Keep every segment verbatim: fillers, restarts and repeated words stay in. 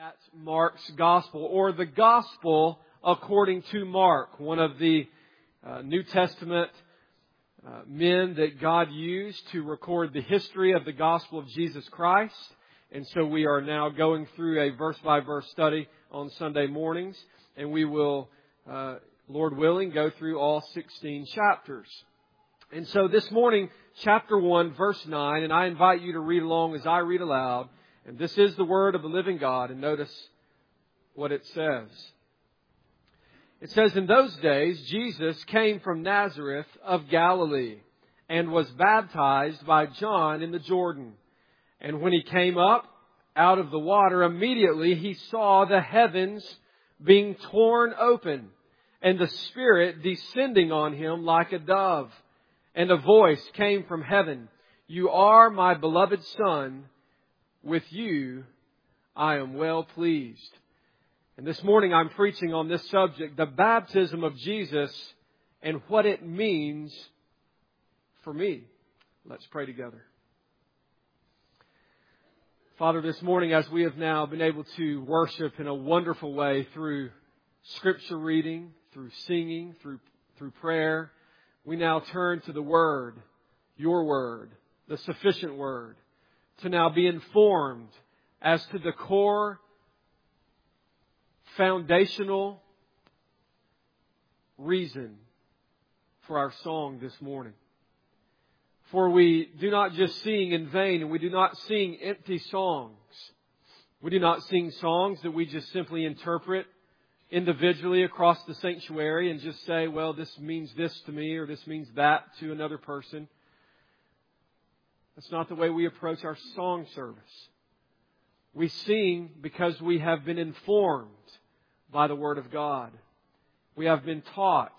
at Mark's Gospel, or the Gospel according to Mark, one of the uh, New Testament uh, men that God used to record the history of the Gospel of Jesus Christ. And so we are now going through a verse-by-verse study on Sunday mornings, and we will, uh, Lord willing, go through all sixteen chapters. And so this morning, chapter one, verse nine, and I invite you to read along as I read aloud. And this is the word of the living God, and notice what it says. It says, "In those days, Jesus came from Nazareth of Galilee and was baptized by John in the Jordan. And when he came up out of the water, immediately he saw the heavens being torn open and the Spirit descending on him like a dove. And a voice came from heaven, 'You are my beloved Son. With you I am well pleased.'" And this morning I'm preaching on this subject, the baptism of Jesus and what it means for me. Let's pray together. Father, this morning as we have now been able to worship in a wonderful way through Scripture reading, through singing, through, through prayer, we now turn to the Word, Your Word, the sufficient Word, to now be informed as to the core, foundational reason for our song this morning. For we do not just sing in vain, and we do not sing empty songs. We do not sing songs that we just simply interpret individually across the sanctuary and just say, well, this means this to me or this means that to another person. That's not the way we approach our song service. We sing because we have been informed by the Word of God. We have been taught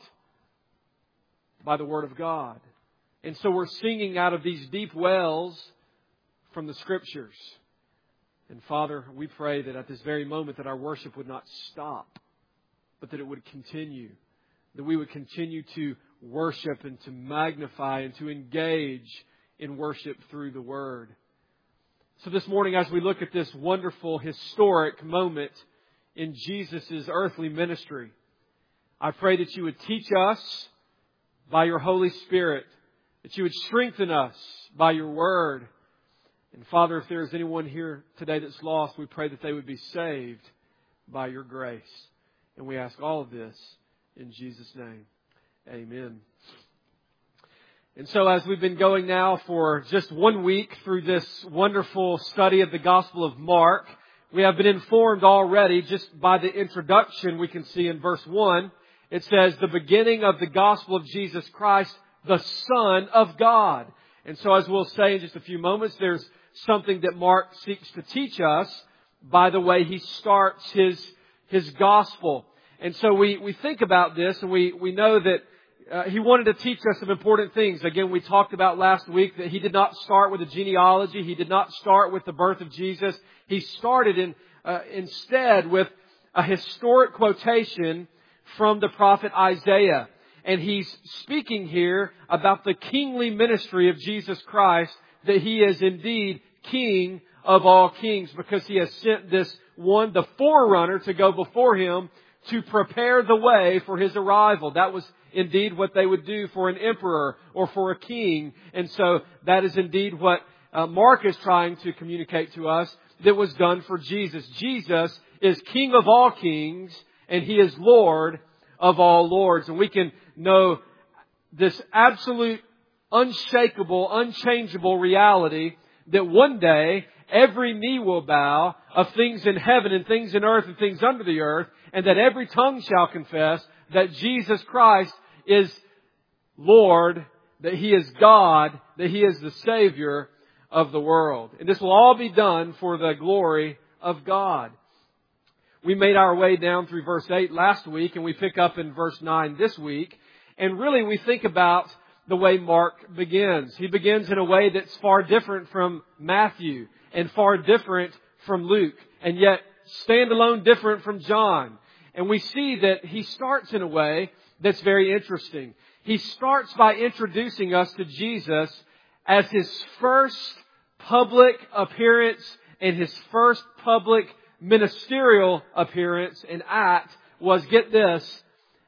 by the Word of God. And so we're singing out of these deep wells from the Scriptures. And Father, we pray that at this very moment that our worship would not stop, but that it would continue. That we would continue to worship and to magnify and to engage in worship through the Word. So this morning, as we look at this wonderful, historic moment in Jesus' earthly ministry, I pray that you would teach us by your Holy Spirit, that you would strengthen us by your Word. And Father, if there is anyone here today that's lost, we pray that they would be saved by your grace. And we ask all of this in Jesus' name. Amen. And so as we've been going now for just one week through this wonderful study of the Gospel of Mark, we have been informed already just by the introduction we can see in verse one. It says, "The beginning of the Gospel of Jesus Christ, the Son of God." And so as we'll say in just a few moments, there's something that Mark seeks to teach us by the way he starts his, his Gospel. And so we, we think about this and we, we know that Uh, he wanted to teach us some important things. Again, we talked about last week that he did not start with a genealogy. He did not start with the birth of Jesus. He started in, uh, instead with a historic quotation from the prophet Isaiah. And he's speaking here about the kingly ministry of Jesus Christ, that he is indeed King of all kings, because he has sent this one, the forerunner, to go before him to prepare the way for his arrival. That was indeed what they would do for an emperor or for a king. And so that is indeed what uh, Mark is trying to communicate to us that was done for Jesus. Jesus is King of all kings and He is Lord of all lords. And we can know this absolute, unshakable, unchangeable reality that one day every knee will bow of things in heaven and things in earth and things under the earth, and that every tongue shall confess that Jesus Christ is Lord, that He is God, that He is the Savior of the world. And this will all be done for the glory of God. We made our way down through verse eight last week, and we pick up in verse nine this week. And really we think about the way Mark begins. He begins in a way that's far different from Matthew and far different from Luke, and yet standalone different from John. And we see that he starts in a way that's very interesting. He starts by introducing us to Jesus as His first public appearance and His first public ministerial appearance and act was, get this,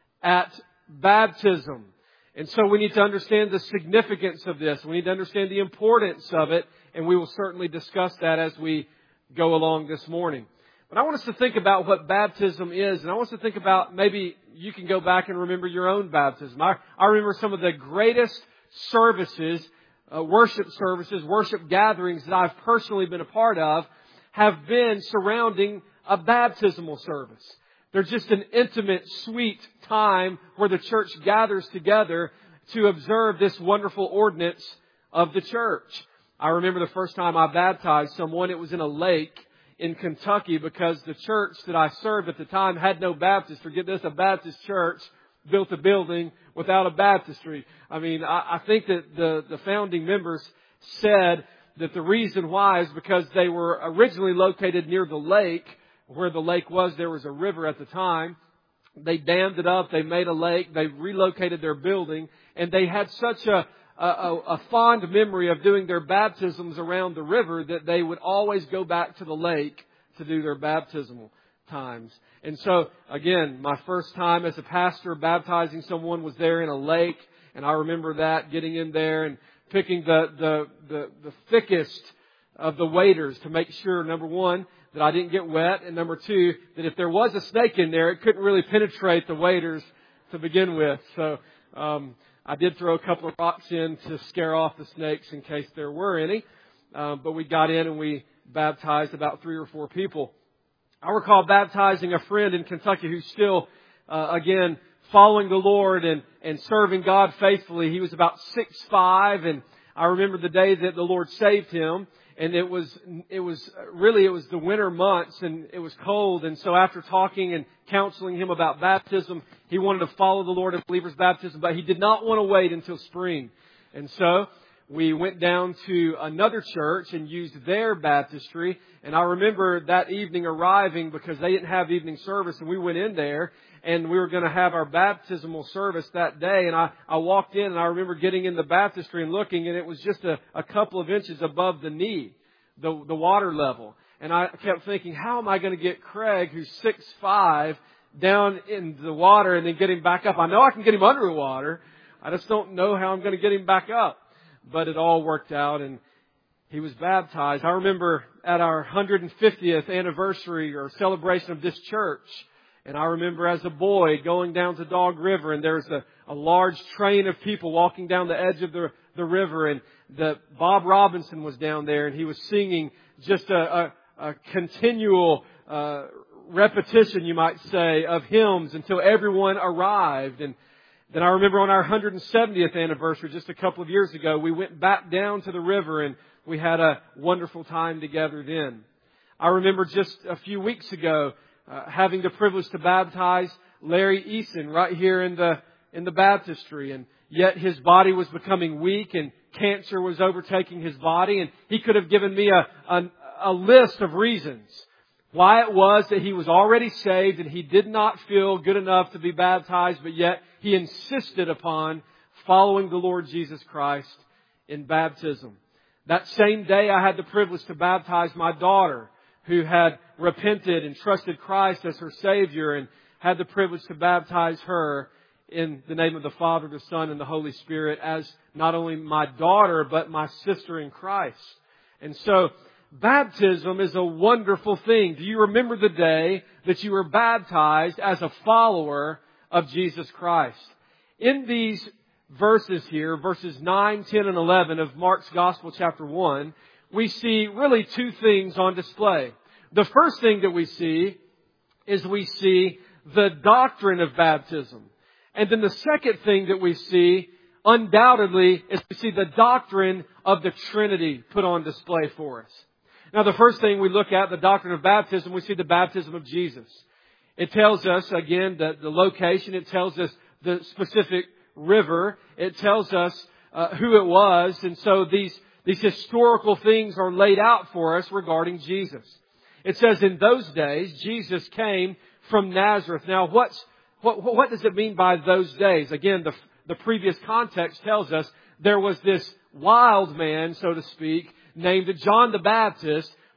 at baptism. And so we need to understand the significance of this. We need to understand the importance of it. And we will certainly discuss that as we go along this morning. But I want us to think about what baptism is. And I want us to think about, maybe you can go back and remember your own baptism. I, I remember some of the greatest services, uh, worship services, worship gatherings that I've personally been a part of have been surrounding a baptismal service. They're just an intimate, sweet time where the church gathers together to observe this wonderful ordinance of the church. I remember the first time I baptized someone, it was in a lake in Kentucky, because the church that I served at the time had no Baptist. Forget this, a Baptist church built a building without a baptistry. I mean, I, I think that the, the founding members said that the reason why is because they were originally located near the lake. Where the lake was, there was a river at the time. They dammed it up. They made a lake. They relocated their building. And they had such a, a, a fond memory of doing their baptisms around the river that they would always go back to the lake to do their baptismal times. And so, again, my first time as a pastor baptizing someone was there in a lake. And I remember that, getting in there and picking the, the, the, the thickest of the waders to make sure, number one, that I didn't get wet, and number two, that if there was a snake in there, it couldn't really penetrate the waders to begin with. So um, I did throw a couple of rocks in to scare off the snakes in case there were any. Um, but we got in and we baptized about three or four people. I recall baptizing a friend in Kentucky who's still, uh, again, following the Lord and, and serving God faithfully. He was about six foot five, and I remember the day that the Lord saved him. And it was, it was really, it was the winter months and it was cold. And so after talking and counseling him about baptism, he wanted to follow the Lord in believer's baptism, but he did not want to wait until spring. And so we went down to another church and used their baptistry. And I remember that evening arriving because they didn't have evening service, and we went in there and we were going to have our baptismal service that day. And I, I walked in and I remember getting in the baptistry and looking, and it was just a, a couple of inches above the knee, the, the water level. And I kept thinking, how am I going to get Craig, who's six foot five, down in the water and then get him back up? I know I can get him under the water. I just don't know how I'm going to get him back up. But it all worked out, and he was baptized. I remember at our one hundred fiftieth anniversary or celebration of this church, and I remember as a boy going down to Dog River, and there was a, a large train of people walking down the edge of the, the river, and the Bob Robinson was down there, and he was singing just a, a, a continual uh, repetition, you might say, of hymns until everyone arrived. And then I remember on our one hundred seventieth anniversary, just a couple of years ago, we went back down to the river and we had a wonderful time together then. I remember just a few weeks ago uh, having the privilege to baptize Larry Eason right here in the in the baptistry, and yet his body was becoming weak and cancer was overtaking his body, and he could have given me a a, a list of reasons why it was that he was already saved and he did not feel good enough to be baptized, but yet he insisted upon following the Lord Jesus Christ in baptism. That same day, I had the privilege to baptize my daughter, who had repented and trusted Christ as her Savior, and had the privilege to baptize her in the name of the Father, the Son, and the Holy Spirit as not only my daughter, but my sister in Christ. And so, baptism is a wonderful thing. Do you remember the day that you were baptized as a follower of Jesus Christ? In these verses here, verses nine, ten, and eleven of Mark's Gospel, chapter one, we see really two things on display. The first thing that we see is we see the doctrine of baptism. And then the second thing that we see, undoubtedly, is we see the doctrine of the Trinity put on display for us. Now, the first thing we look at, the doctrine of baptism, we see the baptism of Jesus. It tells us, again, the, the location. It tells us the specific river. It tells us uh, who it was. And so these, these historical things are laid out for us regarding Jesus. It says in those days, Jesus came from Nazareth. Now, what's, what, what does it mean by those days? Again, the, the previous context tells us there was this wild man, so to speak, named John the Baptist,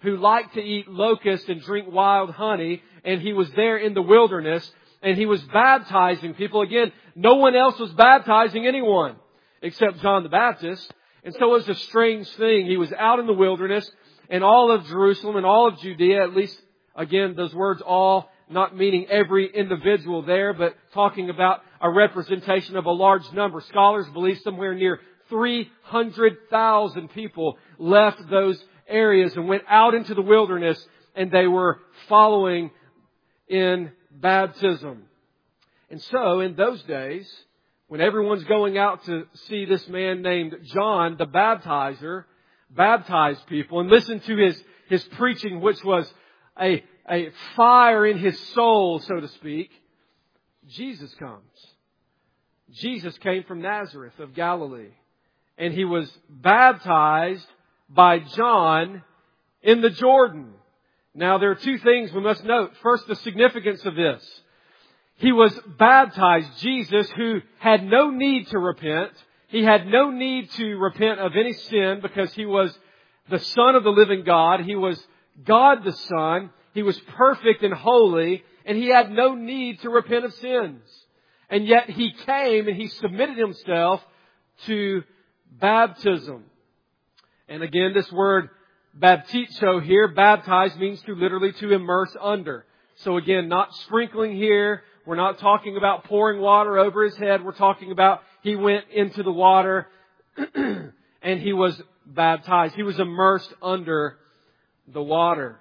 who liked to eat locusts and drink wild honey. And He was there in the wilderness and He was baptizing people. Again, no one else was baptizing anyone except John the Baptist. And so it was a strange thing. He was out in the wilderness, and all of Jerusalem and all of Judea, at least, again, those words all not meaning every individual there, but talking about a representation of a large number. Scholars believe somewhere near three hundred thousand people left those areas and went out into the wilderness, and they were following in baptism. And so, in those days, when everyone's going out to see this man named John the Baptizer baptize people and listen to his, his preaching, which was a, a fire in his soul, so to speak, Jesus comes. Jesus came from Nazareth of Galilee, and He was baptized by John in the Jordan. Now, there are two things we must note. First, the significance of this. He was baptized, Jesus, who had no need to repent. He had no need to repent of any sin because He was the Son of the living God. He was God the Son. He was perfect and holy, and He had no need to repent of sins. And yet He came and He submitted Himself to baptism. And again, this word baptizo here, baptize, means to literally to immerse under. So again, not sprinkling here. We're not talking about pouring water over His head. We're talking about He went into the water and He was baptized. He was immersed under the water.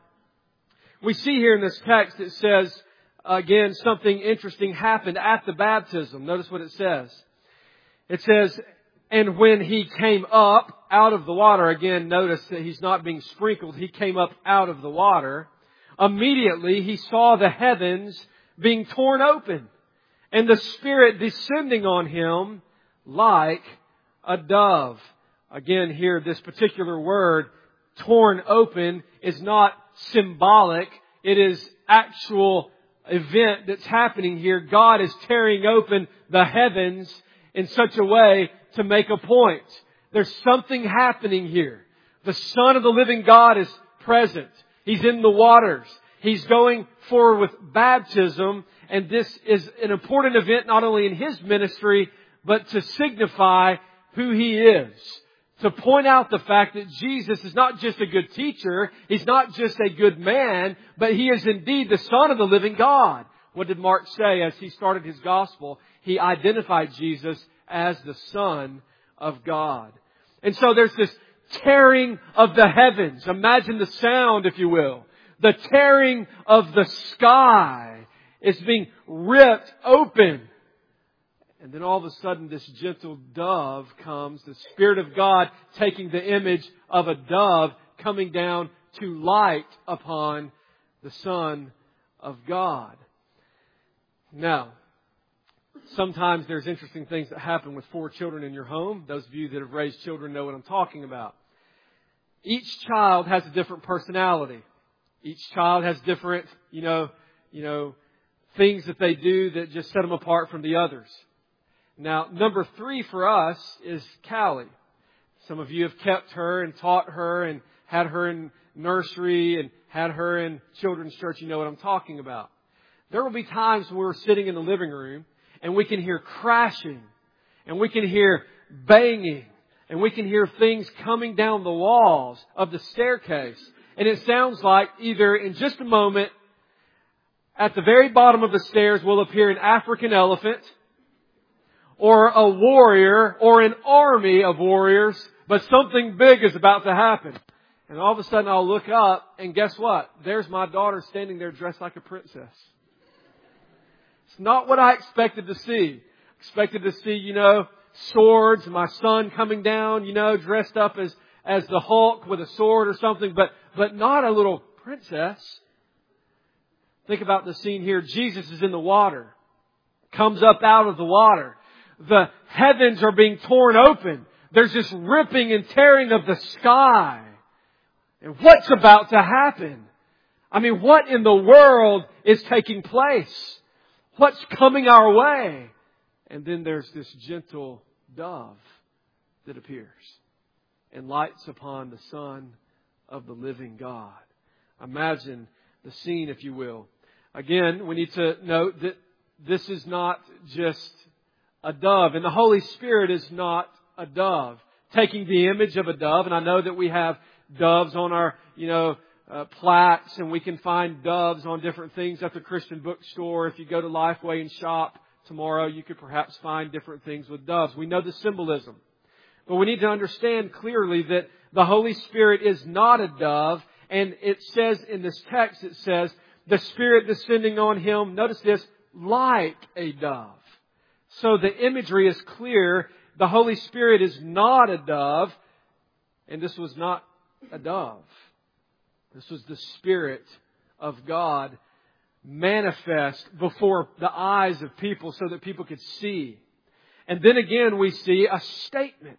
We see here in this text, it says, again, something interesting happened at the baptism. Notice what it says. It says, and when He came up out of the water, again, notice that He's not being sprinkled. He came up out of the water. Immediately He saw the heavens being torn open, and the Spirit descending on Him like a dove. Again, here, this particular word, torn open, is not symbolic. It is actual event that's happening here. God is tearing open the heavens in such a way to make a point. There's something happening here. The Son of the living God is present. He's in the waters. He's going forward with baptism, and this is an important event not only in His ministry, but to signify who He is. To point out the fact that Jesus is not just a good teacher, He's not just a good man, but He is indeed the Son of the living God. What did Mark say as he started his gospel? He identified Jesus as the Son of God. And so there's this tearing of the heavens. Imagine the sound, if you will. The tearing of the sky is being ripped open. And then all of a sudden this gentle dove comes, the Spirit of God taking the image of a dove coming down to light upon the Son of God. Now, sometimes there's interesting things that happen with four children in your home. Those of you that have raised children know what I'm talking about. Each child has a different personality. Each child has different, you know, you know, things that they do that just set them apart from the others. Now, number three for us is Callie. Some of you have kept her and taught her and had her in nursery and had her in children's church. You know what I'm talking about. There will be times when we're sitting in the living room and we can hear crashing and we can hear banging and we can hear things coming down the walls of the staircase. And it sounds like either in just a moment, at the very bottom of the stairs will appear an African elephant, or a warrior, or an army of warriors, but something big is about to happen. And all of a sudden I'll look up, and guess what? There's my daughter standing there dressed like a princess. It's not what I expected to see. Expected to see, you know, swords, my son coming down, you know, dressed up as as the Hulk with a sword or something, but but not a little princess. Think about the scene here. Jesus is in the water, comes up out of the water. The heavens are being torn open. There's this ripping and tearing of the sky. And what's about to happen? I mean, what in the world is taking place? What's coming our way? And then there's this gentle dove that appears and lights upon the Son of the living God. Imagine the scene, if you will. Again, we need to note that this is not just a dove, and the Holy Spirit is not a dove. Taking the image of a dove, and I know that we have doves on our, you know, uh, plaques, and we can find doves on different things at the Christian bookstore. If you go to Lifeway and shop tomorrow, you could perhaps find different things with doves. We know the symbolism. But we need to understand clearly that the Holy Spirit is not a dove, and it says in this text, it says, the Spirit descending on Him, notice this, like a dove. So the imagery is clear. The Holy Spirit is not a dove, and this was not a dove. This was the Spirit of God manifest before the eyes of people so that people could see. And then again we see a statement.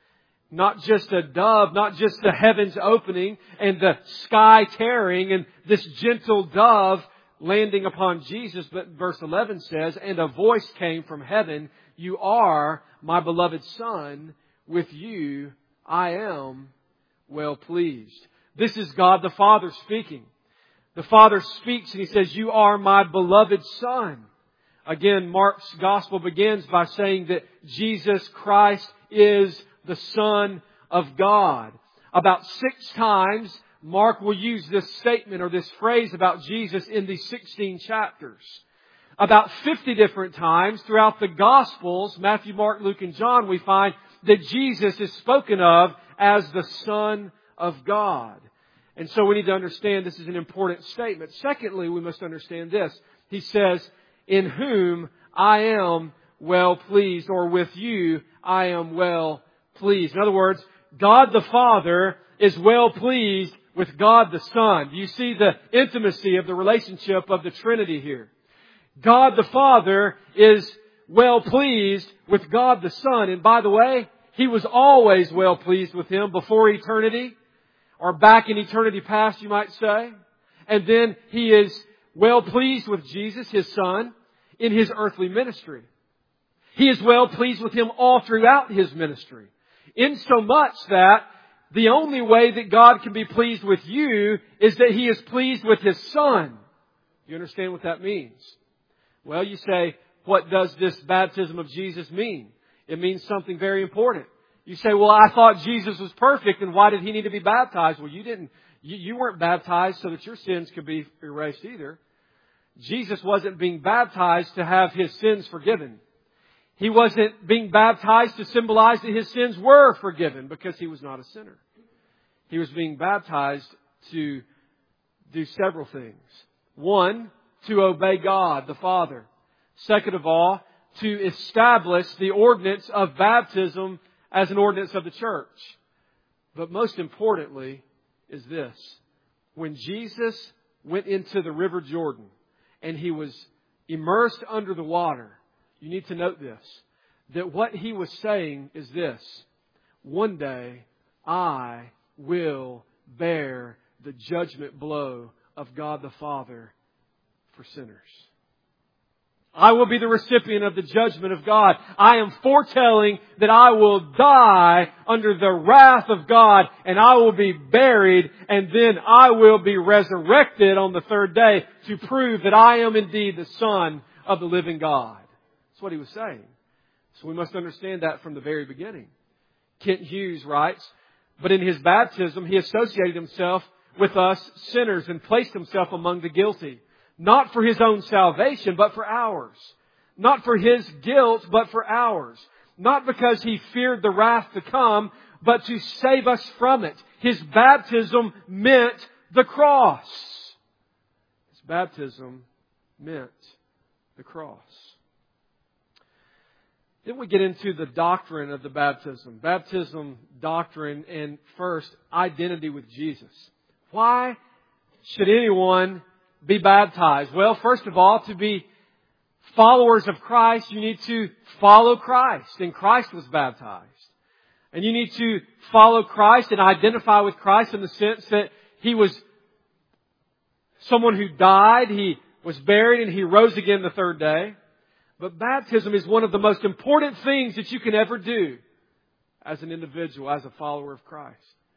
Not just a dove, not just the heavens opening and the sky tearing and this gentle dove landing upon Jesus. But verse eleven says, and a voice came from heaven, you are my beloved Son, with you I am well pleased. This is God the Father speaking. The Father speaks and He says, you are my beloved Son. Again, Mark's Gospel begins by saying that Jesus Christ is the Son of God. About six times, Mark will use this statement or this phrase about Jesus in these sixteen chapters. About fifty different times throughout the Gospels, Matthew, Mark, Luke, and John, we find that Jesus is spoken of as the Son of God. And so we need to understand this is an important statement. Secondly, we must understand this. He says, in whom I am well pleased, or with you I am well pleased. In other words, God the Father is well pleased with God the Son. Do you see the intimacy of the relationship of the Trinity here? God the Father is well pleased with God the Son. And by the way, He was always well pleased with Him before eternity, or back in eternity past, you might say. And then He is well pleased with Jesus, His Son, in His earthly ministry. He is well pleased with Him all throughout His ministry. In so much that the only way that God can be pleased with you is that He is pleased with His Son. You understand what that means? Well, you say, what does this baptism of Jesus mean? It means something very important. You say, well, I thought Jesus was perfect, and why did He need to be baptized? Well, you didn't, you, you weren't baptized so that your sins could be erased either. Jesus wasn't being baptized to have His sins forgiven. He wasn't being baptized to symbolize that His sins were forgiven, because He was not a sinner. He was being baptized to do several things. One, to obey God the Father. Second of all, to establish the ordinance of baptism as an ordinance of the church. But most importantly is this. When Jesus went into the River Jordan and He was immersed under the water, you need to note this, that what He was saying is this: one day I will bear the judgment blow of God the Father for sinners. I will be the recipient of the judgment of God. I am foretelling that I will die under the wrath of God, and I will be buried, and then I will be resurrected on the third day to prove that I am indeed the Son of the living God. That's what He was saying. So we must understand that from the very beginning. Kent Hughes writes, but in His baptism He associated Himself with us sinners and placed Himself among the guilty. Not for His own salvation, but for ours. Not for His guilt, but for ours. Not because He feared the wrath to come, but to save us from it. His baptism meant the cross. His baptism meant the cross. Then we get into the doctrine of the baptism. Baptism doctrine, and first, identity with Jesus. Why should anyone be baptized? Well, first of all, to be followers of Christ, you need to follow Christ. And Christ was baptized. And you need to follow Christ and identify with Christ in the sense that He was someone who died, He was buried, and He rose again the third day. But baptism is one of the most important things that you can ever do as an individual, as a follower of Christ.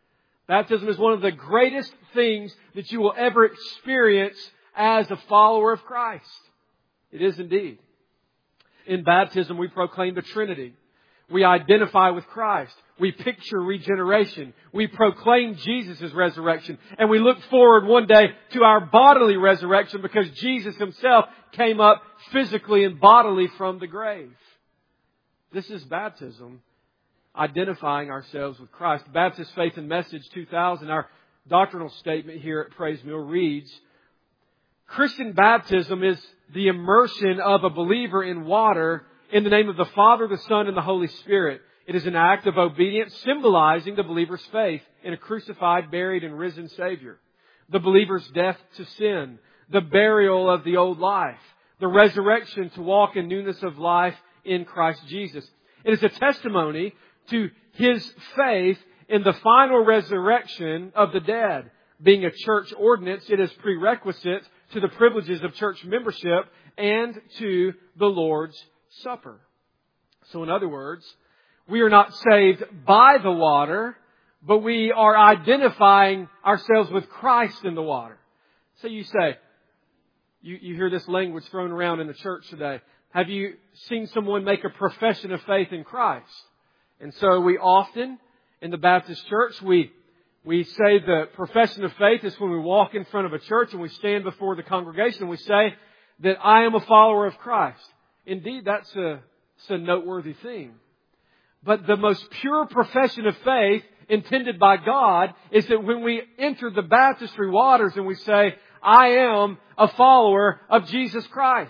Baptism is one of the greatest things that you will ever experience as a follower of Christ. It is indeed. In baptism, we proclaim the Trinity. We identify with Christ. We picture regeneration. We proclaim Jesus' resurrection. And we look forward one day to our bodily resurrection because Jesus Himself came up physically and bodily from the grave. This is baptism, identifying ourselves with Christ. Baptist Faith and Message two thousand, our doctrinal statement here at Praise Mill reads, Christian baptism is the immersion of a believer in water in the name of the Father, the Son, and the Holy Spirit. It is an act of obedience symbolizing the believer's faith in a crucified, buried, and risen Savior. The believer's death to sin, the burial of the old life, the resurrection to walk in newness of life in Christ Jesus. It is a testimony to His faith in the final resurrection of the dead. Being a church ordinance, it is prerequisite to the privileges of church membership and to the Lord's Supper. So in other words, we are not saved by the water, but we are identifying ourselves with Christ in the water. So you say, you, you hear this language thrown around in the church today. Have you seen someone make a profession of faith in Christ? And so we often, in the Baptist church, we we say the profession of faith is when we walk in front of a church and we stand before the congregation and we say that I am a follower of Christ. Indeed, that's a, it's a noteworthy thing. But the most pure profession of faith intended by God is that when we enter the baptistry waters and we say, I am a follower of Jesus Christ.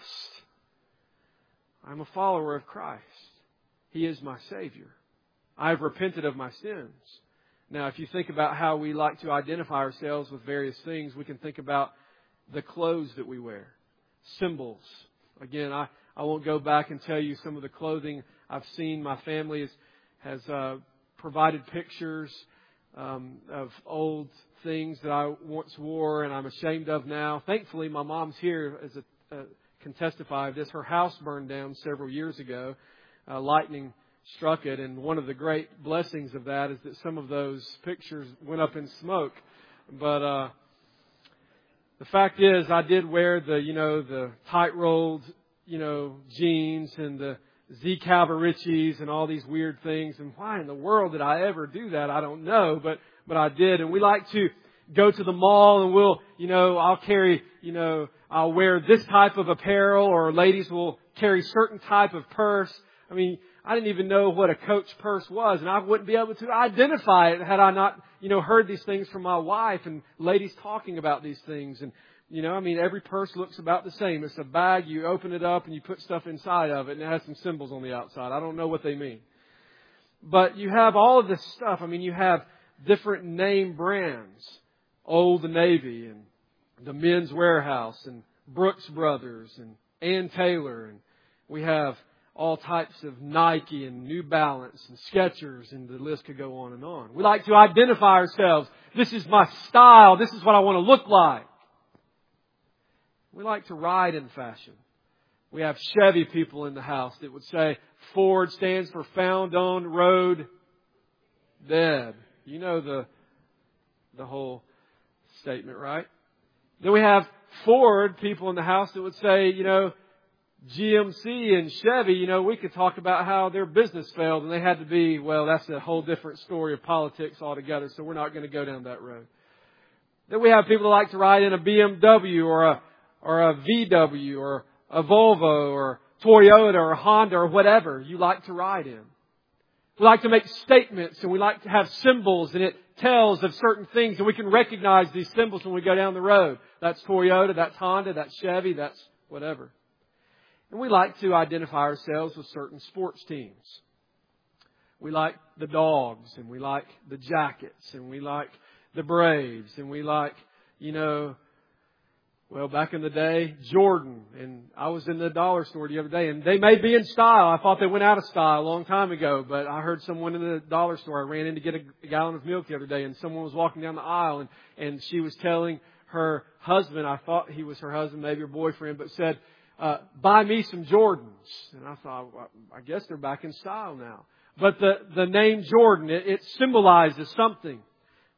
I'm a follower of Christ. He is my Savior. I have repented of my sins. Now, if you think about how we like to identify ourselves with various things, we can think about the clothes that we wear. Symbols. Again, I, I won't go back and tell you some of the clothing I've seen. My family has, has uh, provided pictures um, of old things that I once wore and I'm ashamed of now. Thankfully, my mom's here as a, uh, can testify of this. Her house burned down several years ago. Uh, lightning struck it, and one of the great blessings of that is that some of those pictures went up in smoke. But uh, the fact is, I did wear the, you know, the tight-rolled, you know, jeans and the Z Cavariccis and all these weird things. And why in the world did I ever do that? I don't know, but but I did. And we like to go to the mall and we'll, you know, I'll carry, you know, I'll wear this type of apparel, or ladies will carry certain type of purse. I mean, I didn't even know what a Coach purse was, and I wouldn't be able to identify it had I not, you know, heard these things from my wife and ladies talking about these things. And, you know, I mean, every purse looks about the same. It's a bag. You open it up and you put stuff inside of it, and it has some symbols on the outside. I don't know what they mean. But you have all of this stuff. I mean, you have different name brands. Old Navy and the Men's Warehouse and Brooks Brothers and Ann Taylor. And we have all types of Nike and New Balance and Skechers, and the list could go on and on. We like to identify ourselves. This is my style. This is what I want to look like. We like to ride in fashion. We have Chevy people in the house that would say Ford stands for found on road dead. You know the the whole statement, right? Then we have Ford people in the house that would say, you know, G M C and Chevy, you know, we could talk about how their business failed and they had to be, well, that's a whole different story of politics altogether, so we're not going to go down that road. Then we have people that like to ride in a B M W or a or a V W or a Volvo or Toyota or a Honda or whatever you like to ride in. We like to make statements and we like to have symbols, and it tells of certain things, and we can recognize these symbols when we go down the road. That's Toyota, that's Honda, that's Chevy, that's whatever. And we like to identify ourselves with certain sports teams. We like the Dogs, and we like the Jackets, and we like the Braves, and we like, you know, well, back in the day, Jordan. And I was in the dollar store the other day, and they may be in style. I thought they went out of style a long time ago, but I heard someone in the dollar store. I ran in to get a gallon of milk the other day, and someone was walking down the aisle, and, and she was telling her husband, I thought he was her husband, maybe her boyfriend, but said, uh, buy me some Jordans. And I thought, well, I guess they're back in style now. But the, the name Jordan, it, it symbolizes something.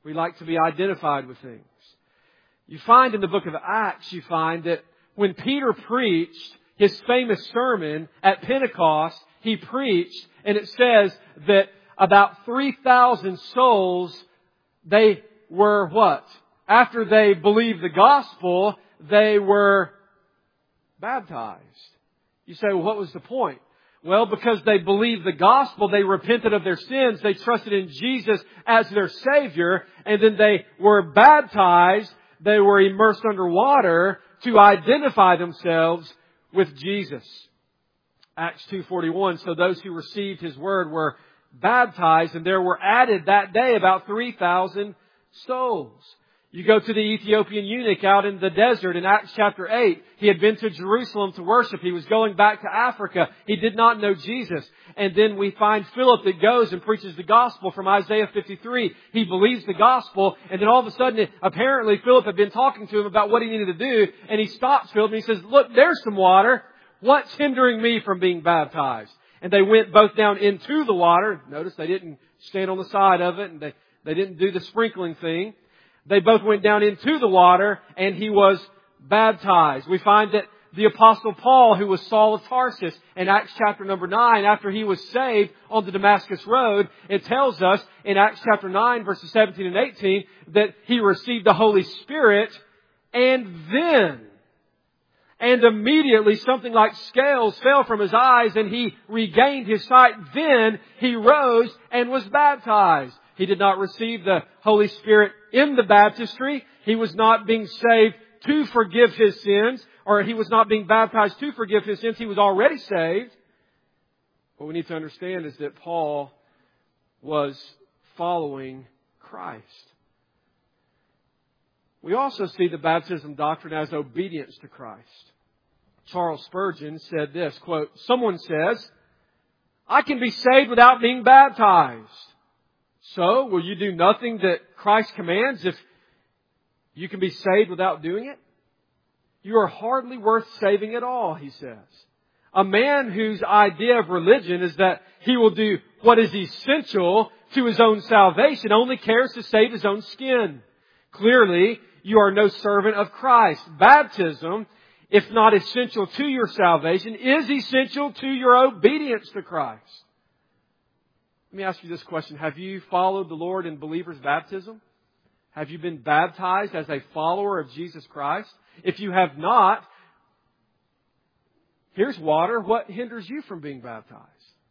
We like to be identified with things. You find in the book of Acts, you find that when Peter preached his famous sermon at Pentecost, he preached, and it says that about three thousand souls, they were what? After they believed the gospel, they were baptized. You say, well, what was the point? Well, because they believed the gospel, they repented of their sins, they trusted in Jesus as their Savior, and then they were baptized, they were immersed under water to identify themselves with Jesus. Acts two forty-one, so those who received His word were baptized, and there were added that day about three thousand souls. You go to the Ethiopian eunuch out in the desert in Acts chapter eight. He had been to Jerusalem to worship. He was going back to Africa. He did not know Jesus. And then we find Philip that goes and preaches the gospel from Isaiah fifty-three. He believes the gospel. And then all of a sudden, apparently Philip had been talking to him about what he needed to do. And he stops Philip and he says, look, there's some water. What's hindering me from being baptized? And they went both down into the water. Notice they didn't stand on the side of it, and they, they didn't do the sprinkling thing. They both went down into the water, and he was baptized. We find that the Apostle Paul, who was Saul of Tarsus, in Acts chapter number nine, after he was saved on the Damascus Road, it tells us in Acts chapter nine, verses seventeen and eighteen, that he received the Holy Spirit, and then, and immediately something like scales fell from his eyes, and he regained his sight. Then he rose and was baptized. He did not receive the Holy Spirit in the baptistry. He was not being saved to forgive his sins, or he was not being baptized to forgive his sins. He was already saved. What we need to understand is that Paul was following Christ. We also see the baptism doctrine as obedience to Christ. Charles Spurgeon said this, quote, someone says, I can be saved without being baptized. So, will you do nothing that Christ commands if you can be saved without doing it? You are hardly worth saving at all, he says. A man whose idea of religion is that he will do what is essential to his own salvation only cares to save his own skin. Clearly, you are no servant of Christ. Baptism, if not essential to your salvation, is essential to your obedience to Christ. Let me ask you this question. Have you followed the Lord in believer's baptism? Have you been baptized as a follower of Jesus Christ? If you have not, here's water. What hinders you from being baptized?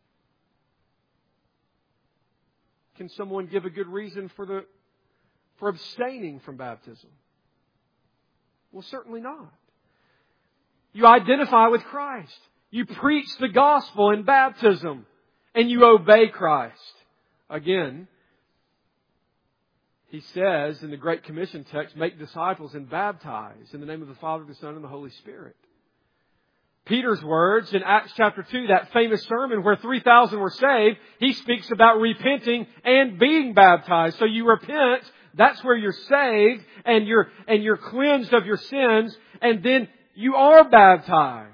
Can someone give a good reason for the for abstaining from baptism? Well, certainly not. You identify with Christ. You preach the gospel in baptism. And you obey Christ. Again, He says in the Great Commission text, make disciples and baptize in the name of the Father, the Son, and the Holy Spirit. Peter's words in Acts chapter two, that famous sermon where three thousand were saved, he speaks about repenting and being baptized. So you repent, that's where you're saved, and you're, and you're cleansed of your sins, and then you are baptized.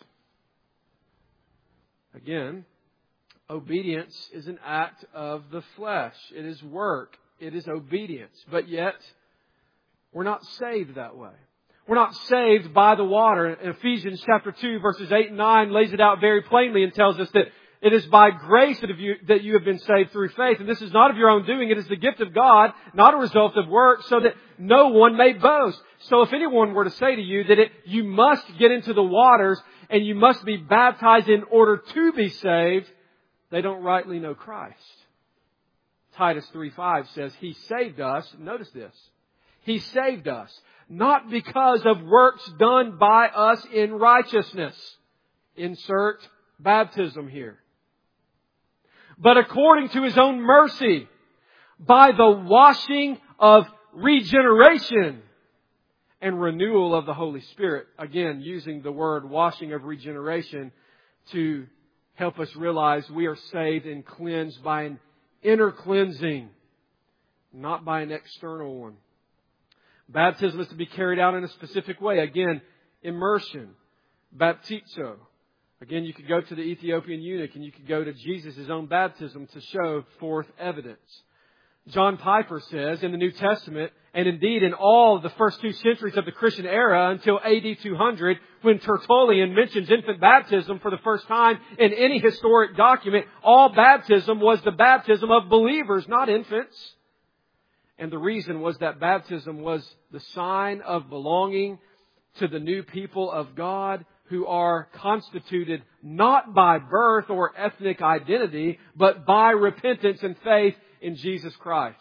Again, obedience is an act of the flesh. It is work. It is obedience. But yet, we're not saved that way. We're not saved by the water. In Ephesians chapter two, verses eight and nine lays it out very plainly and tells us that it is by grace that you, that you have been saved through faith. And this is not of your own doing. It is the gift of God, not a result of work, so that no one may boast. So if anyone were to say to you that it, you must get into the waters and you must be baptized in order to be saved, they don't rightly know Christ. Titus three five says, He saved us, notice this, He saved us, not because of works done by us in righteousness. Insert baptism here. But according to His own mercy, by the washing of regeneration and renewal of the Holy Spirit. Again, using the word washing of regeneration to help us realize we are saved and cleansed by an inner cleansing, not by an external one. Baptism is to be carried out in a specific way. Again, immersion, baptizo. Again, you could go to the Ethiopian eunuch and you could go to Jesus' own baptism to show forth evidence. John Piper says in the New Testament, and indeed in all the first two centuries of the Christian era until A D two hundred, when Tertullian mentions infant baptism for the first time in any historic document, all baptism was the baptism of believers, not infants. And the reason was that baptism was the sign of belonging to the new people of God, who are constituted not by birth or ethnic identity, but by repentance and faith in Jesus Christ.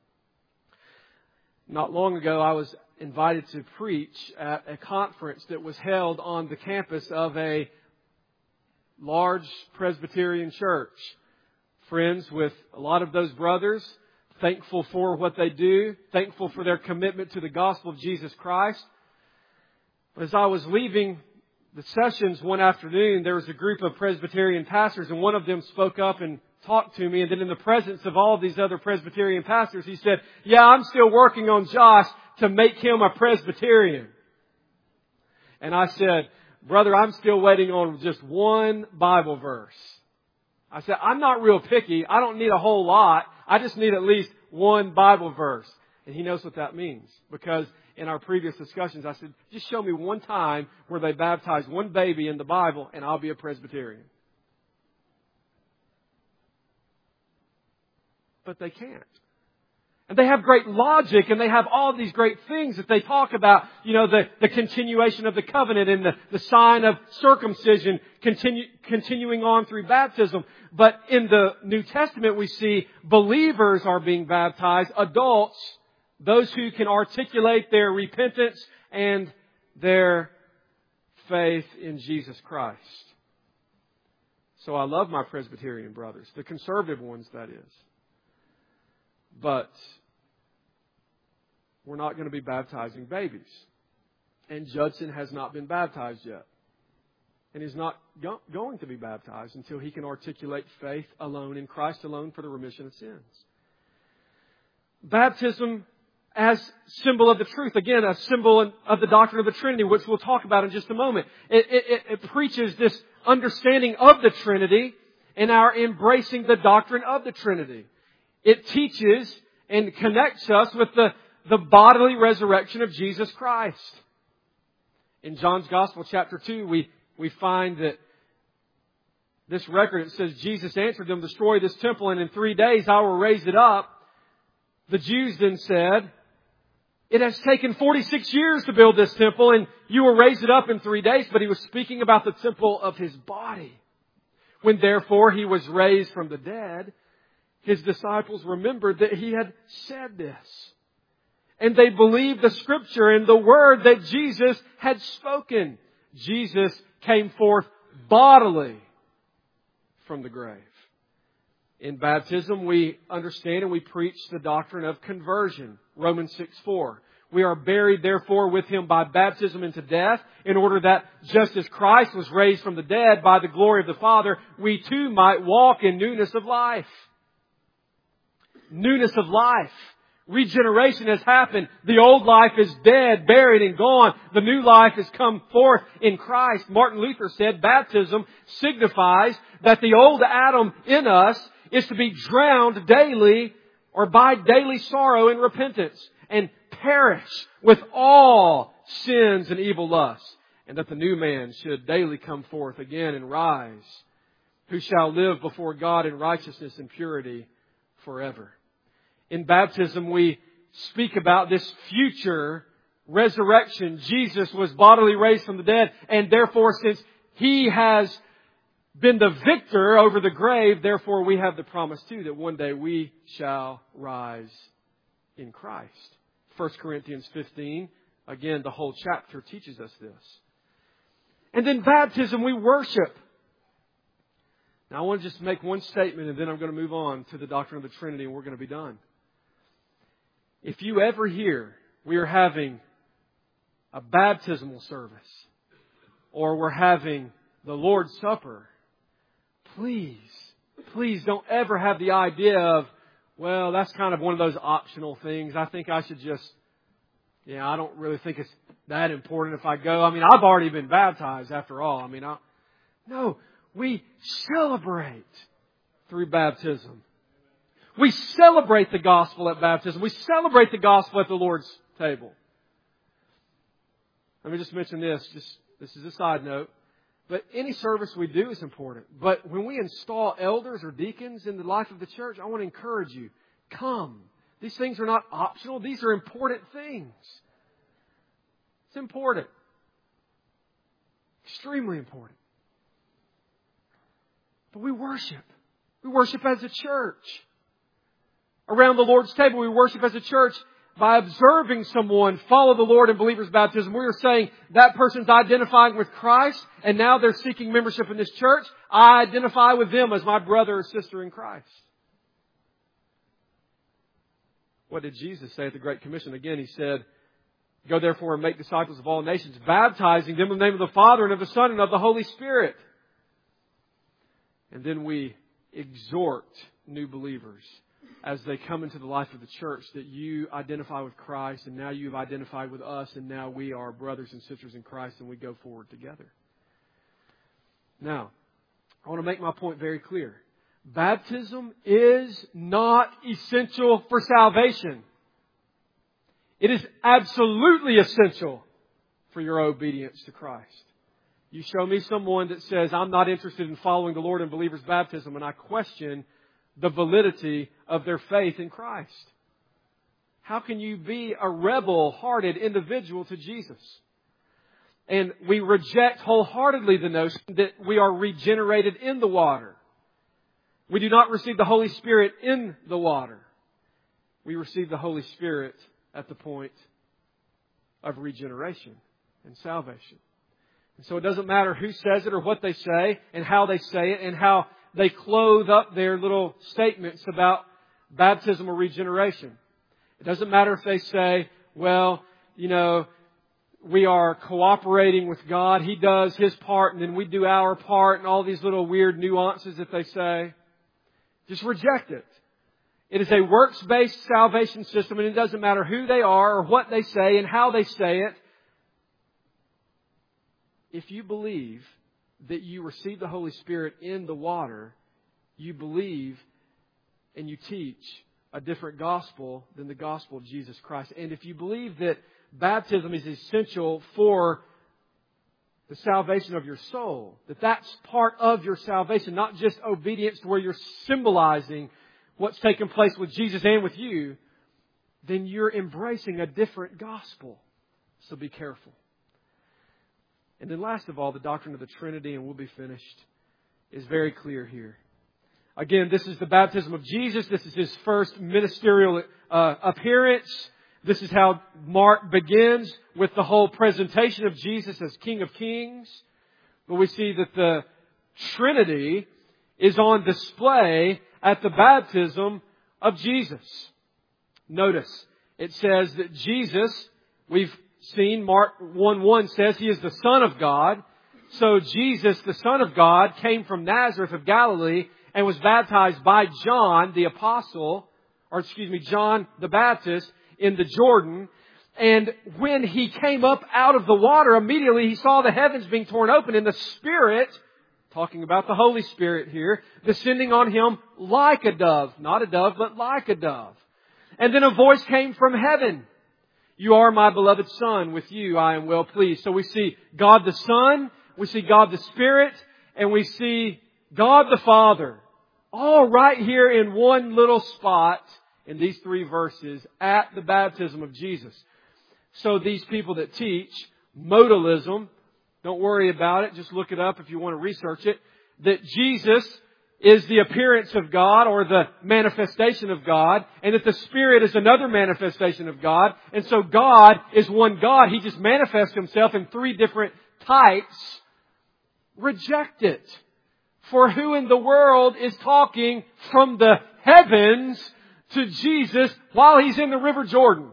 Not long ago, I was invited to preach at a conference that was held on the campus of a large Presbyterian church. Friends with a lot of those brothers, thankful for what they do, thankful for their commitment to the gospel of Jesus Christ. As I was leaving the sessions one afternoon, there was a group of Presbyterian pastors, and one of them spoke up and talked to me. And then in the presence of all of these other Presbyterian pastors, he said, "Yeah, I'm still working on Josh to make him a Presbyterian." And I said, "Brother, I'm still waiting on just one Bible verse." I said, "I'm not real picky. I don't need a whole lot. I just need at least one Bible verse." And he knows what that means, because in our previous discussions, I said, "Just show me one time where they baptized one baby in the Bible and I'll be a Presbyterian." But they can't. And they have great logic, and they have all these great things that they talk about. You know, the, the continuation of the covenant and the, the sign of circumcision continue, continuing on through baptism. But in the New Testament, we see believers are being baptized, adults, those who can articulate their repentance and their faith in Jesus Christ. So I love my Presbyterian brothers, the conservative ones, that is. But we're not going to be baptizing babies. And Judson has not been baptized yet. And is not go- going to be baptized until he can articulate faith alone in Christ alone for the remission of sins. Baptism as symbol of the truth. Again, a symbol of the doctrine of the Trinity, which we'll talk about in just a moment. It, it, it preaches this understanding of the Trinity and our embracing the doctrine of the Trinity. It teaches and connects us with the, the bodily resurrection of Jesus Christ. In John's Gospel, chapter two, we, we find that this record, it says, Jesus answered them, "Destroy this temple, and in three days I will raise it up." The Jews then said, "It has taken forty-six years to build this temple, and you will raise it up in three days." But he was speaking about the temple of his body. When therefore he was raised from the dead, his disciples remembered that he had said this. And they believed the Scripture and the word that Jesus had spoken. Jesus came forth bodily from the grave. In baptism, we understand and we preach the doctrine of conversion. Romans six four. We are buried, therefore, with Him by baptism into death, in order that just as Christ was raised from the dead by the glory of the Father, we too might walk in newness of life. Newness of life. Regeneration has happened. The old life is dead, buried, and gone. The new life has come forth in Christ. Martin Luther said baptism signifies that the old Adam in us is to be drowned daily or by daily sorrow and repentance and perish with all sins and evil lusts, and that the new man should daily come forth again and rise, who shall live before God in righteousness and purity forever. In baptism, we speak about this future resurrection. Jesus was bodily raised from the dead, and therefore, since He has been the victor over the grave, therefore we have the promise too that one day we shall rise in Christ. First Corinthians fifteen, again, the whole chapter teaches us this. And then baptism, we worship. Now I want to just make one statement, and then I'm going to move on to the doctrine of the Trinity, and we're going to be done. If you ever hear we are having a baptismal service, or we're having the Lord's Supper, please, please don't ever have the idea of, well, that's kind of one of those optional things. I think I should just, yeah, I don't really think it's that important if I go. I mean, I've already been baptized after all. I mean, I, no, we celebrate through baptism. We celebrate the gospel at baptism. We celebrate the gospel at the Lord's table. Let me just mention this. Just this is a side note. But any service we do is important. But when we install elders or deacons in the life of the church, I want to encourage you. Come. These things are not optional. These are important things. It's important. Extremely important. But we worship. We worship as a church. Around the Lord's table, we worship as a church by observing someone follow the Lord in believer's baptism. We are saying that person's identifying with Christ and now they're seeking membership in this church. I identify with them as my brother or sister in Christ. What did Jesus say at the Great Commission? Again, He said, go therefore and make disciples of all nations, baptizing them in the name of the Father and of the Son and of the Holy Spirit. And then we exhort new believers as they come into the life of the church that you identify with Christ and now you've identified with us and now we are brothers and sisters in Christ and we go forward together. Now, I want to make my point very clear. Baptism is not essential for salvation. It is absolutely essential for your obedience to Christ. You show me someone that says, I'm not interested in following the Lord in believer's baptism, and I question the validity of their faith in Christ. How can you be a rebel-hearted individual to Jesus? And we reject wholeheartedly the notion that we are regenerated in the water. We do not receive the Holy Spirit in the water. We receive the Holy Spirit at the point of regeneration and salvation. And so it doesn't matter who says it or what they say and how they say it and how they clothe up their little statements about baptism or regeneration. It doesn't matter if they say, well, you know, we are cooperating with God. He does His part and then we do our part and all these little weird nuances that they say. Just reject it. It is a works-based salvation system and it doesn't matter who they are or what they say and how they say it. If you believe that you receive the Holy Spirit in the water, you believe and you teach a different gospel than the gospel of Jesus Christ. And if you believe that baptism is essential for the salvation of your soul, that that's part of your salvation, not just obedience to where you're symbolizing what's taken place with Jesus and with you, then you're embracing a different gospel. So be careful. And then last of all, the doctrine of the Trinity, and we'll be finished, is very clear here. Again, this is the baptism of Jesus. This is His first ministerial uh, appearance. This is how Mark begins with the whole presentation of Jesus as King of Kings. But we see that the Trinity is on display at the baptism of Jesus. Notice, it says that Jesus, we've seen, Mark one one says He is the Son of God. So Jesus, the Son of God, came from Nazareth of Galilee and was baptized by John the Apostle, or excuse me, John the Baptist in the Jordan. And when He came up out of the water, immediately He saw the heavens being torn open and the Spirit, talking about the Holy Spirit here, descending on Him like a dove. Not a dove, but like a dove. And then a voice came from heaven. You are my beloved Son. With you I am well pleased. So we see God the Son, we see God the Spirit, and we see God the Father. All right here in one little spot in these three verses at the baptism of Jesus. So these people that teach modalism, don't worry about it. Just look it up if you want to research it. That Jesus is the appearance of God or the manifestation of God, and that the Spirit is another manifestation of God. And so God is one God. He just manifests Himself in three different types. Reject it. For who in the world is talking from the heavens to Jesus while He's in the River Jordan?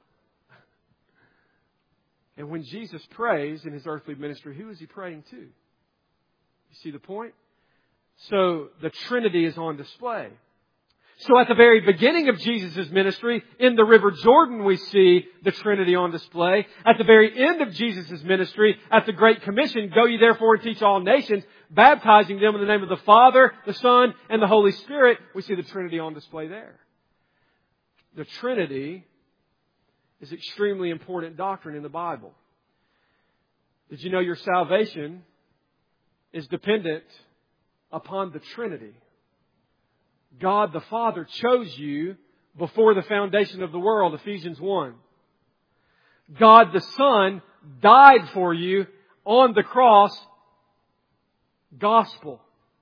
And when Jesus prays in His earthly ministry, who is He praying to? You see the point? So the Trinity is on display. So at the very beginning of Jesus' ministry, in the River Jordan, we see the Trinity on display. At the very end of Jesus' ministry, at the Great Commission, go ye therefore and teach all nations, baptizing them in the name of the Father, the Son, and the Holy Spirit, we see the Trinity on display there. The Trinity is extremely important doctrine in the Bible. Did you know your salvation is dependent upon the Trinity? God the Father chose you before the foundation of the world, Ephesians one. God the Son died for you on the cross, gospel.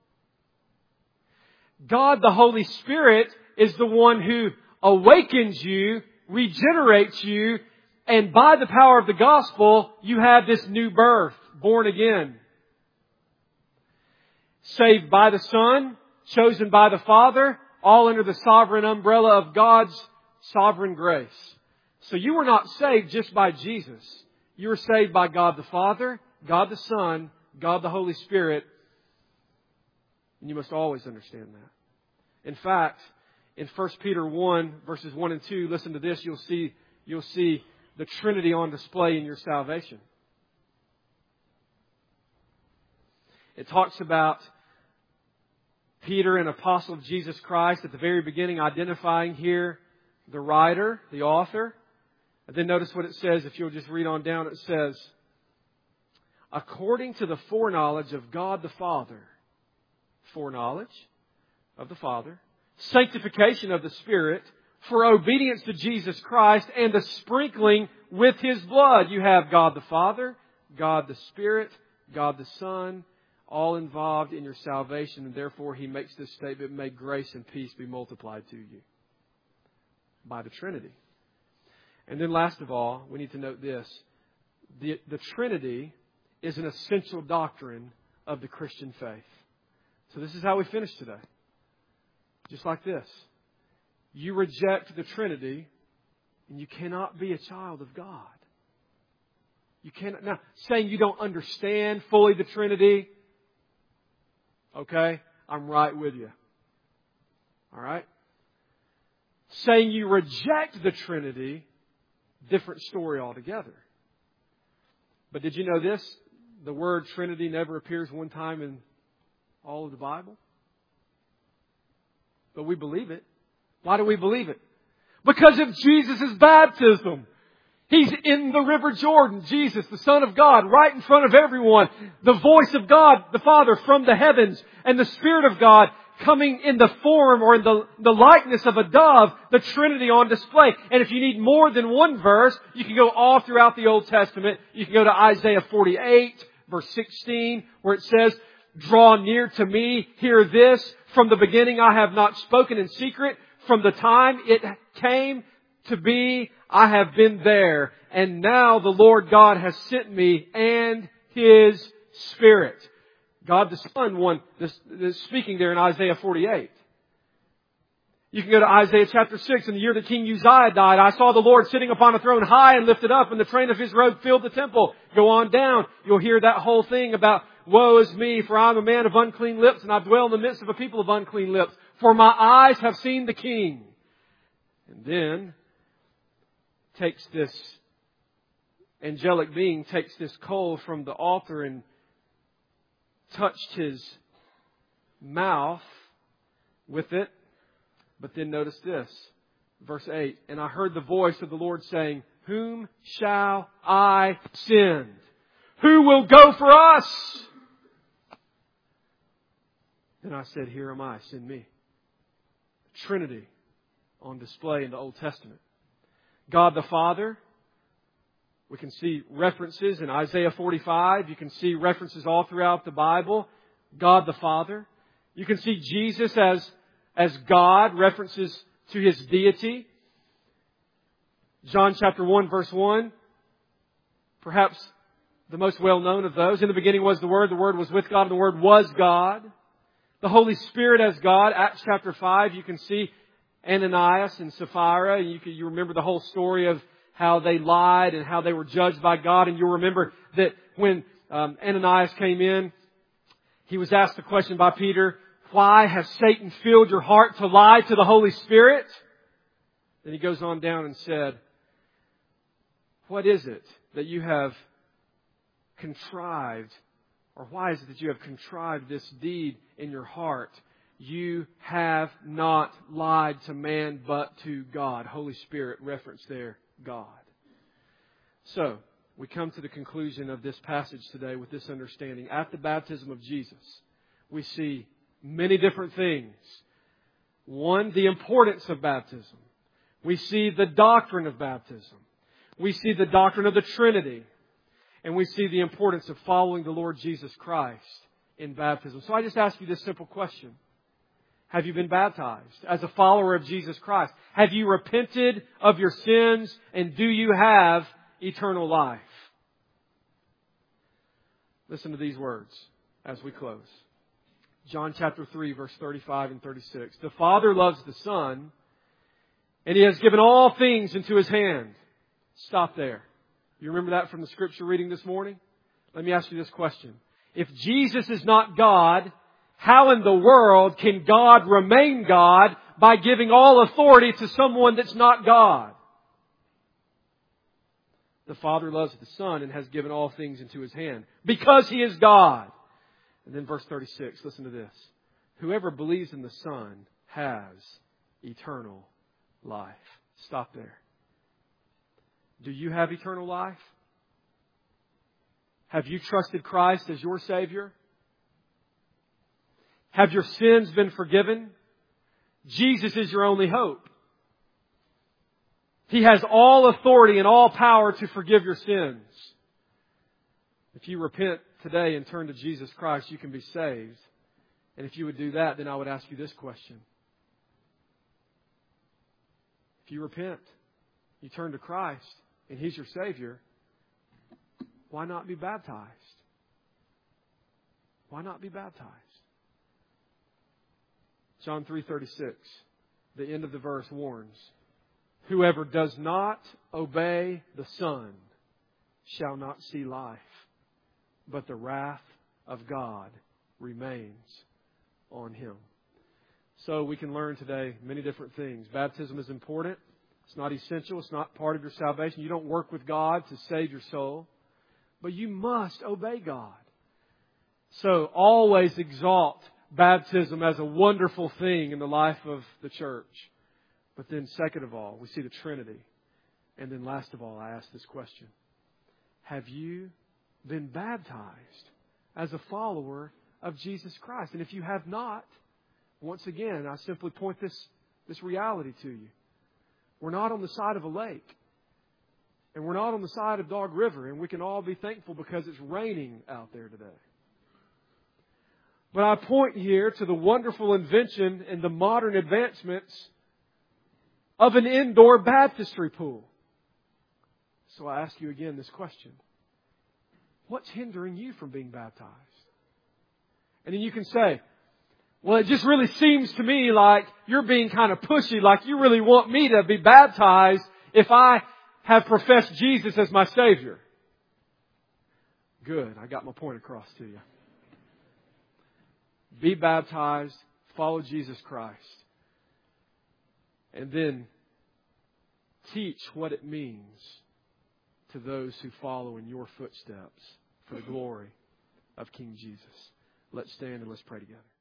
God the Holy Spirit is the one who awakens you, regenerates you, and by the power of the gospel, you have this new birth, born again. Saved by the Son, chosen by the Father, all under the sovereign umbrella of God's sovereign grace. So you were not saved just by Jesus. You were saved by God the Father, God the Son, God the Holy Spirit. And you must always understand that. In fact, in First Peter one, verses one and two, listen to this, you'll see, you'll see the Trinity on display in your salvation. It talks about Peter, an apostle of Jesus Christ, at the very beginning identifying here the writer, the author. And then notice what it says, if you'll just read on down, it says, according to the foreknowledge of God the Father, foreknowledge of the Father, sanctification of the Spirit, for obedience to Jesus Christ, and the sprinkling with His blood. You have God the Father, God the Spirit, God the Son, all involved in your salvation, and therefore He makes this statement, may grace and peace be multiplied to you by the Trinity. And then last of all, we need to note this. The, the Trinity is an essential doctrine of the Christian faith. So this is how we finish today. Just like this. You reject the Trinity, and you cannot be a child of God. You cannot. Now, saying you don't understand fully the Trinity, okay, I'm right with you. All right? Saying you reject the Trinity, different story altogether. But did you know this? The word Trinity never appears one time in all of the Bible. But we believe it. Why do we believe it? Because of Jesus' baptism. He's in the River Jordan, Jesus, the Son of God, right in front of everyone. The voice of God, the Father, from the heavens, and the Spirit of God coming in the form or in the, the likeness of a dove, the Trinity on display. And if you need more than one verse, you can go all throughout the Old Testament. You can go to Isaiah forty-eight, verse sixteen, where it says, draw near to me, hear this. From the beginning I have not spoken in secret. From the time it came to be, I have been there. And now the Lord God has sent me and His Spirit. God the Son, one this, this speaking there in Isaiah forty-eight. You can go to Isaiah chapter six. In the year that King Uzziah died, I saw the Lord sitting upon a throne high and lifted up, and the train of His robe filled the temple. Go on down. You'll hear that whole thing about, woe is me, for I am a man of unclean lips, and I dwell in the midst of a people of unclean lips. For my eyes have seen the King. And then takes this angelic being, takes this coal from the altar and touched His mouth with it. But then notice this, verse eight. And I heard the voice of the Lord saying, whom shall I send? Who will go for us? Then I said, here am I, send me. Trinity on display in the Old Testament. God the Father. We can see references in Isaiah forty-five. You can see references all throughout the Bible. God the Father. You can see Jesus as, as God, references to His deity. John chapter one, verse one. Perhaps the most well-known of those. In the beginning was the Word. The Word was with God, and the Word was God. The Holy Spirit as God. Acts chapter five, you can see Ananias and Sapphira. You can, you remember the whole story of how they lied and how they were judged by God. And you'll remember that when um, Ananias came in, he was asked the question by Peter, why has Satan filled your heart to lie to the Holy Spirit? Then he goes on down and said, what is it that you have contrived, or why is it that you have contrived this deed in your heart? You have not lied to man, but to God. Holy Spirit, reference there, God. So, we come to the conclusion of this passage today with this understanding. At the baptism of Jesus, we see many different things. One, the importance of baptism. We see the doctrine of baptism. We see the doctrine of the Trinity. And we see the importance of following the Lord Jesus Christ in baptism. So I just ask you this simple question. Have you been baptized as a follower of Jesus Christ? Have you repented of your sins, and do you have eternal life? Listen to these words as we close. John chapter three, verse thirty-five and thirty-six. The Father loves the Son, and He has given all things into His hand. Stop there. You remember that from the scripture reading this morning? Let me ask you this question. If Jesus is not God, how in the world can God remain God by giving all authority to someone that's not God? The Father loves the Son and has given all things into His hand because He is God. And then verse thirty-six, listen to this. Whoever believes in the Son has eternal life. Stop there. Do you have eternal life? Have you trusted Christ as your Savior? Have your sins been forgiven? Jesus is your only hope. He has all authority and all power to forgive your sins. If you repent today and turn to Jesus Christ, you can be saved. And if you would do that, then I would ask you this question. If you repent, you turn to Christ, and He's your Savior, why not be baptized? Why not be baptized? John three thirty-six, the end of the verse warns, whoever does not obey the Son shall not see life, but the wrath of God remains on him. So we can learn today many different things. Baptism is important. It's not essential. It's not part of your salvation. You don't work with God to save your soul. But you must obey God. So always exalt baptism as a wonderful thing in the life of the church. But then second of all, we see the Trinity. And then last of all, I ask this question. Have you been baptized as a follower of Jesus Christ? And if you have not, once again, I simply point this, this reality to you. We're not on the side of a lake. And we're not on the side of Dog River. And we can all be thankful because it's raining out there today. But I point here to the wonderful invention and the modern advancements of an indoor baptistry pool. So I ask you again this question. What's hindering you from being baptized? And then you can say, well, it just really seems to me like you're being kind of pushy, like you really want me to be baptized if I have professed Jesus as my Savior. Good. I got my point across to you. Be baptized, follow Jesus Christ, and then teach what it means to those who follow in your footsteps for the glory of King Jesus. Let's stand and let's pray together.